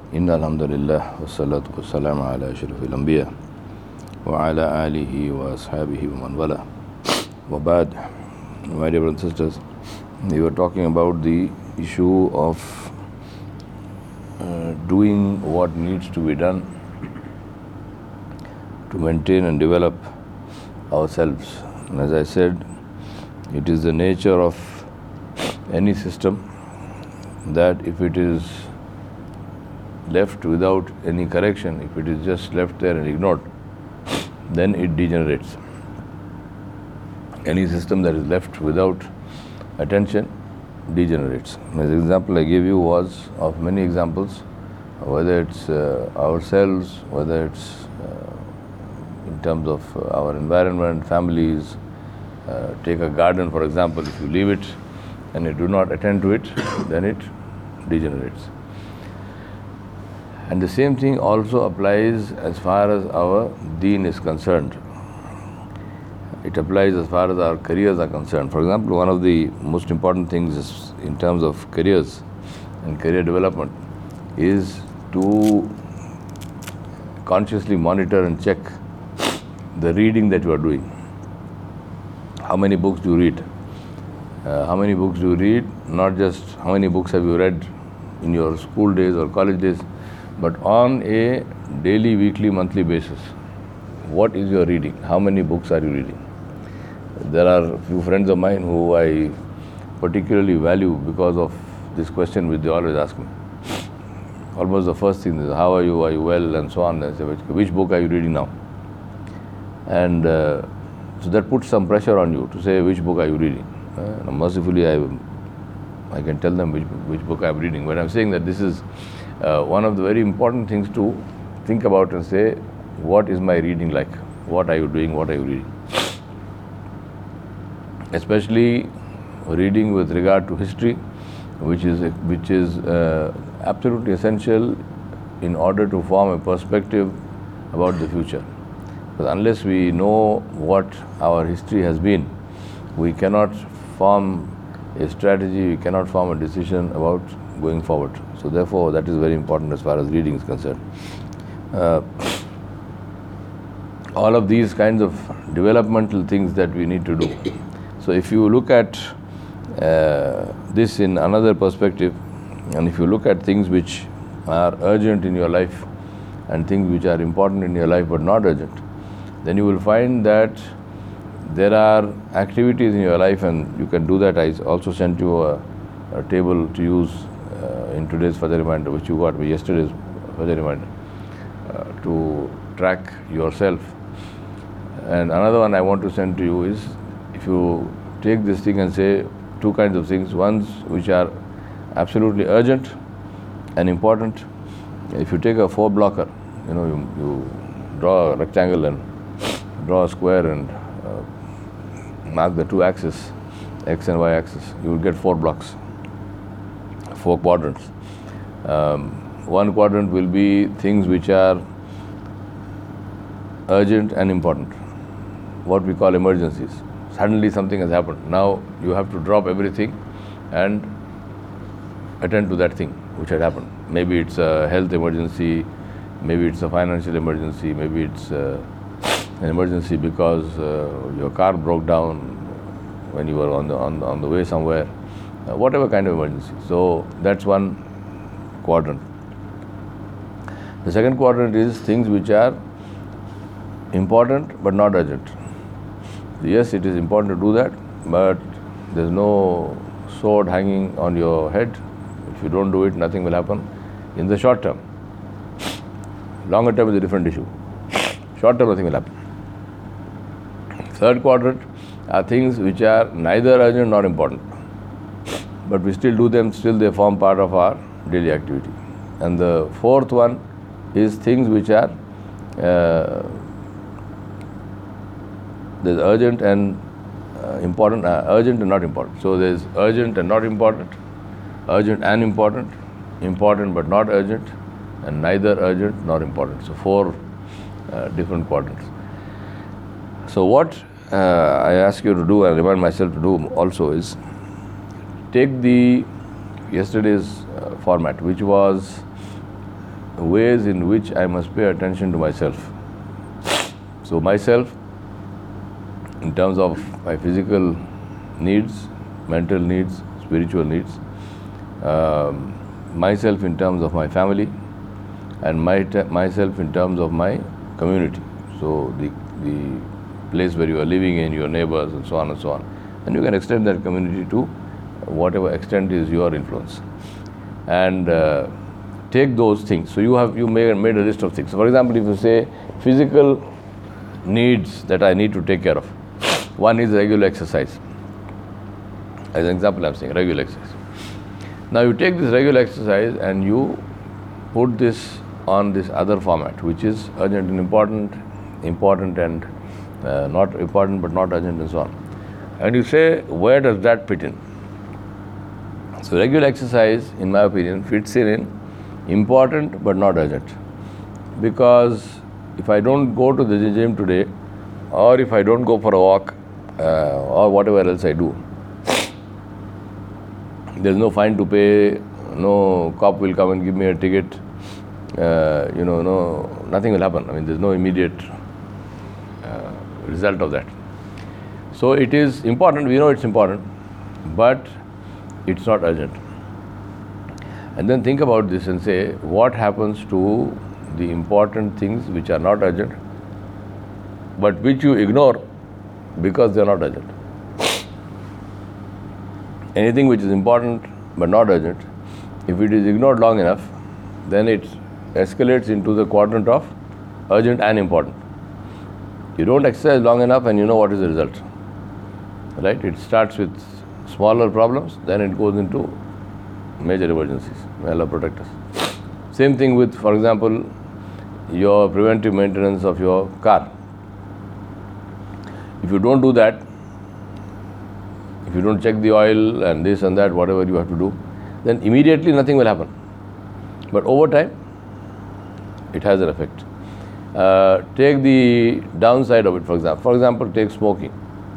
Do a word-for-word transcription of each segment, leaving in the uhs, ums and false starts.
Inna alhamdulillah wa salatu wa salam ala ashrafil anbiya wa ala alihi wa ashabihi wa man wala. Wa ba'd, my dear brothers and sisters, we were talking about the issue of uh, doing what needs to be done to maintain and develop ourselves. And as I said, it is the nature of any system that if it is left without any correction, if it is just left there and ignored, then it degenerates. Any system that is left without attention degenerates. As an example I gave you was of many examples, whether it's uh, ourselves, whether it's uh, in terms of uh, our environment, families. Uh, take a garden, for example. If you leave it and you do not attend to it, then it degenerates. And the same thing also applies as far as our deen is concerned. It applies as far as our careers are concerned. For example, one of the most important things is in terms of careers and career development is to consciously monitor and check the reading that you are doing. How many books do you read? Uh, how many books do you read? Not just how many books have you read in your school days or college days, but on a daily, weekly, monthly basis. What is your reading? How many books are you reading? There are a few friends of mine who I particularly value because of this question which they always ask me. Almost the first thing is, how are you? Are you well? And so on. I say, which, which book are you reading now? And uh, so that puts some pressure on you to say, which book are you reading? Uh, mercifully, I, I can tell them which, which book I am reading. But I'm saying that this is Uh, one of the very important things to think about and say, what is my reading like? What are you doing? What are you reading? Especially reading with regard to history, which is which is uh, absolutely essential in order to form a perspective about the future. Because unless we know what our history has been, we cannot form a strategy, we cannot form a decision about going forward. So therefore, that is very important as far as reading is concerned. Uh, all of these kinds of developmental things that we need to do. So if you look at uh, this in another perspective, and if you look at things which are urgent in your life and things which are important in your life but not urgent, then you will find that there are activities in your life, and you can do that. I also sent you a, a table to use Uh, in today's Fajr reminder, which you got with yesterday's Fajr reminder, uh, to track yourself. And another one I want to send to you is, if you take this thing and say two kinds of things, ones which are absolutely urgent and important. If you take a four blocker, you know, you, you draw a rectangle and draw a square and uh, mark the two axes, X and Y axis, you will get four blocks. Four quadrants. Um, one quadrant will be things which are urgent and important, what we call emergencies. Suddenly something has happened. Now you have to drop everything and attend to that thing which had happened. Maybe it's a health emergency, maybe it's a financial emergency, maybe it's uh, an emergency because uh, your car broke down when you were on the, on, on the way somewhere. Uh, whatever kind of emergency. So that's one quadrant. The second quadrant is things which are important but not urgent. Yes, it is important to do that, but there's no sword hanging on your head. If you don't do it, nothing will happen in the short term. Longer term is a different issue. Short term, nothing will happen. Third quadrant are things which are neither urgent nor important, but we still do them, still they form part of our daily activity. And the fourth one is things which are uh, there's urgent and uh, important, uh, urgent and not important. So there's urgent and not important, urgent and important, important but not urgent, and neither urgent nor important. So four uh, different quadrants. So what uh, I ask you to do, and remind myself to do also, is take the yesterday's uh, format, which was ways in which I must pay attention to myself. So myself, in terms of my physical needs, mental needs, spiritual needs, um, myself in terms of my family, and my myself in terms of my community. So the the place where you are living in, your neighbors, and so on and so on. And you can extend that community to whatever extent is your influence. And uh, take those things. So you have you made, made a list of things. So for example, if you say physical needs that I need to take care of, one is regular exercise. As an example, I'm saying regular exercise. Now you take this regular exercise and you put this on this other format, which is urgent and important, important and uh, not important but not urgent, and so on. And you say, where does that fit in? So regular exercise, in my opinion, fits in in important but not urgent. Because if I don't go to the gym today, or if I don't go for a walk, uh, or whatever else I do, there's no fine to pay, no cop will come and give me a ticket, uh, you know, no, nothing will happen. I mean, there's no immediate uh, result of that. So it is important, we know it's important, but it's not urgent. And then think about this and say, what happens to the important things which are not urgent, but which you ignore because they are not urgent? Anything which is important but not urgent, if it is ignored long enough, then it escalates into the quadrant of urgent and important. You don't exercise long enough and you know what is the result. Right? It starts with smaller problems, then it goes into major emergencies. May Allah protect us. Same thing with, for example, your preventive maintenance of your car. If you don't do that, if you don't check the oil and this and that, whatever you have to do, then immediately nothing will happen. But over time, it has an effect. Uh, take the downside of it, for example. For example, take smoking.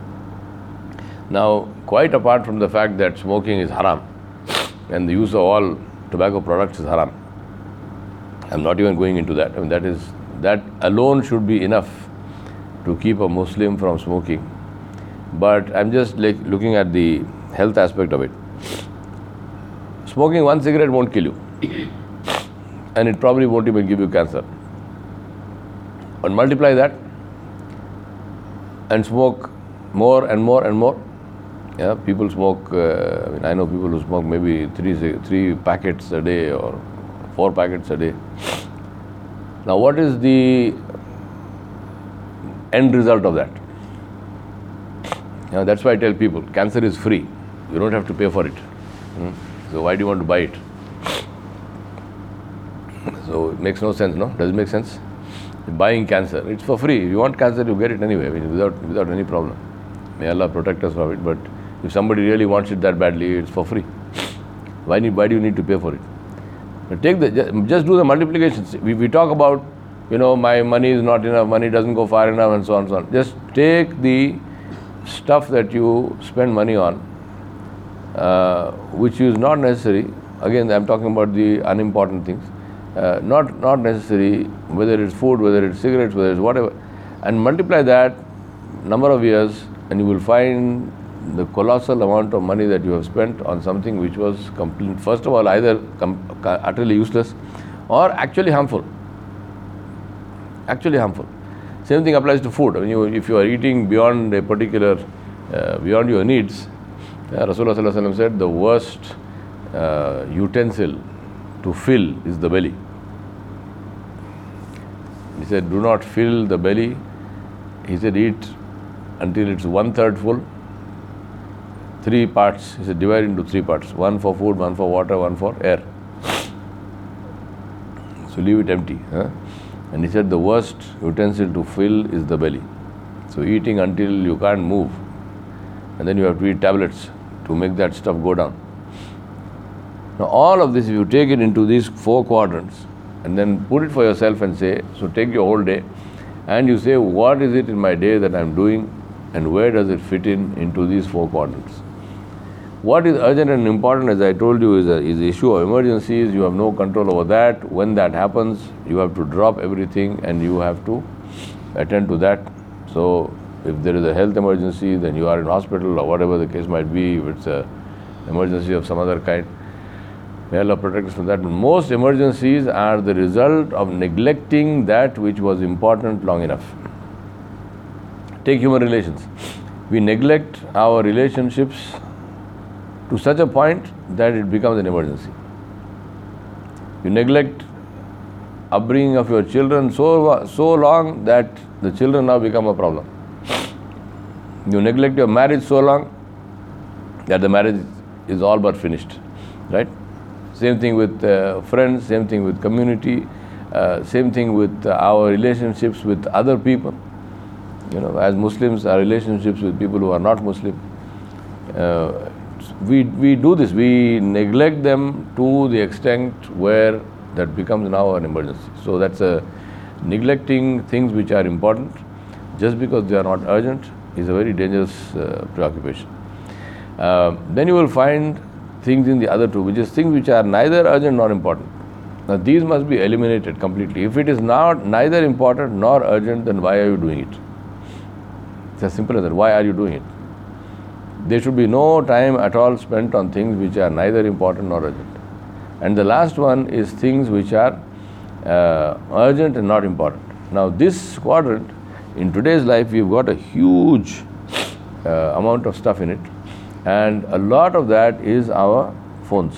Now, quite apart from the fact that smoking is haram and the use of all tobacco products is haram, I'm not even going into that. I mean, that is that alone should be enough to keep a Muslim from smoking. But I'm just like looking at the health aspect of it. Smoking one cigarette won't kill you, and it probably won't even give you cancer. But multiply that and smoke more and more and more. Yeah, people smoke. Uh, I mean, I know people who smoke maybe three three packets a day or four packets a day. Now, what is the end result of that? You know, that's why I tell people, cancer is free. You don't have to pay for it. Hmm? So why do you want to buy it? So it makes no sense, no? Does it make sense? Buying cancer, it's for free. If you want cancer, you get it anyway, I mean, without without any problem. May Allah protect us from it. But if somebody really wants it that badly, it's for free. Why need? Why do you need to pay for it? But take the just do the multiplications. We we talk about, you know, my money is not enough, money doesn't go far enough, and so on and so on. Just take the stuff that you spend money on, uh, which is not necessary. Again, I'm talking about the unimportant things. Uh, not not necessary, whether it's food, whether it's cigarettes, whether it's whatever, and multiply that number of years, and you will find the colossal amount of money that you have spent on something which was complete, first of all, either com- utterly useless or actually harmful. Actually harmful. Same thing applies to food. I mean, you, if you are eating beyond a particular, uh, beyond your needs, uh, Rasulullah Sallallahu Alaihi Wasallam said the worst uh, utensil to fill is the belly. He said, do not fill the belly. He said, eat until it's one third full. Three parts, he said, divide into three parts. One for food, one for water, one for air. So leave it empty. Huh? And he said, the worst utensil to fill is the belly. So eating until you can't move. And then you have to eat tablets to make that stuff go down. Now all of this, if you take it into these four quadrants and then put it for yourself and say, so take your whole day and you say, what is it in my day that I'm doing and where does it fit in into these four quadrants? What is urgent and important, as I told you, is the is the issue of emergencies. You have no control over that. When that happens, you have to drop everything and you have to attend to that. So if there is a health emergency, then you are in hospital or whatever the case might be, if it's an emergency of some other kind, may Allah protect us from that. But most emergencies are the result of neglecting that which was important long enough. Take human relations. We neglect our relationships to such a point that it becomes an emergency. You neglect upbringing of your children so, so long that the children now become a problem. You neglect your marriage so long that the marriage is all but finished, right? Same thing with uh, friends, same thing with community, uh, same thing with uh, our relationships with other people. You know, as Muslims, our relationships with people who are not Muslim, uh, we we do this. We neglect them to the extent where that becomes now an emergency. So that's a neglecting things which are important just because they are not urgent is a very dangerous uh, preoccupation. Uh, then you will find things in the other two, which is things which are neither urgent nor important. Now these must be eliminated completely. If it is not neither important nor urgent, then why are you doing it? It's as simple as that. Why are you doing it? There should be no time at all spent on things which are neither important nor urgent. And the last one is things which are uh, urgent and not important. Now this quadrant, in today's life, we've got a huge uh, amount of stuff in it, and a lot of that is our phones.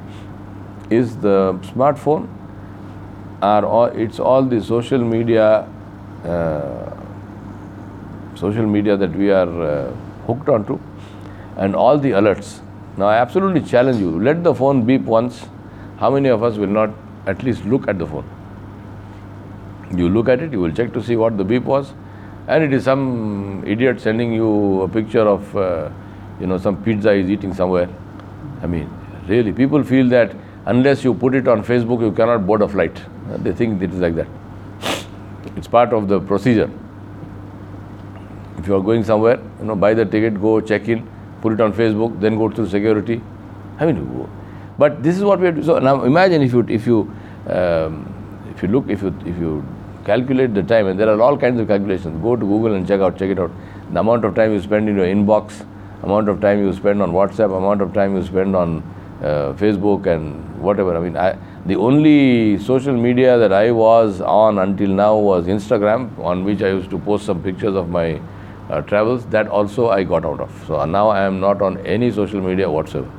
Is the smartphone, are all, it's all the social media, uh, social media that we are uh, hooked onto, and all the alerts. Now I absolutely challenge you, let the phone beep once. How many of us will not at least look at the phone? You look at it, you will check to see what the beep was, and it is some idiot sending you a picture of uh, you know, some pizza he's eating somewhere. I mean, really, people feel that unless you put it on Facebook, you cannot board a flight. They think it is like that. It's part of the procedure. If you are going somewhere, you know, buy the ticket, go check in, put it on Facebook, then go to security. I mean, but this is what we have to. So now imagine if you if you um, if you look if you if you calculate the time, and there are all kinds of calculations. Go to Google and check out check it out. The amount of time you spend in your inbox, amount of time you spend on WhatsApp, amount of time you spend on uh, Facebook and whatever. I mean, I, the only social media that I was on until now was Instagram, on which I used to post some pictures of my uh, travels. That also I got out of. So now I am not on any social media whatsoever.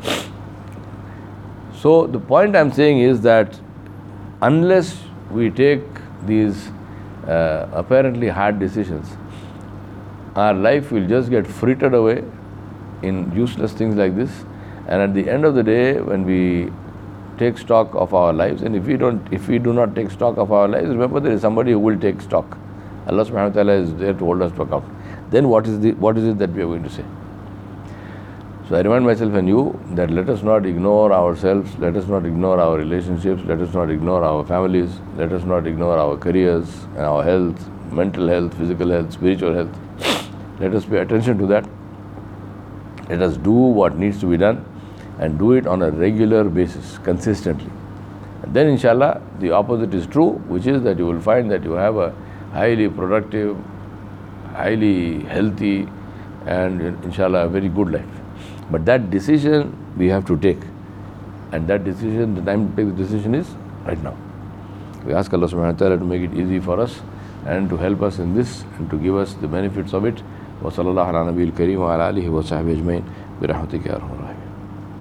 So the point I am saying is that unless we take these uh, apparently hard decisions, our life will just get frittered away in useless things like this. And at the end of the day, when we take stock of our lives, and if we don't, if we do not take stock of our lives, remember there is somebody who will take stock. Allah subhanahu wa ta'ala is there to hold us to account. Then what is the what is it that we are going to say? So I remind myself and you that let us not ignore ourselves, let us not ignore our relationships, let us not ignore our families, let us not ignore our careers and our health, mental health, physical health, spiritual health. Let us pay attention to that. Let us do what needs to be done and do it on a regular basis, consistently. And then inshallah, the opposite is true, which is that you will find that you have a highly productive, highly healthy, and inshallah a very good life. But that decision we have to take, and that decision, the time to take the decision is right now. We ask Allah subhanahu wa ta'ala to make it easy for us and to help us in this and to give us the benefits of it. Wa sallallahu ala nabiyil kareem wa ala alihi wa sahbihi ajmain bi rahmatika ya arhamar rahimin.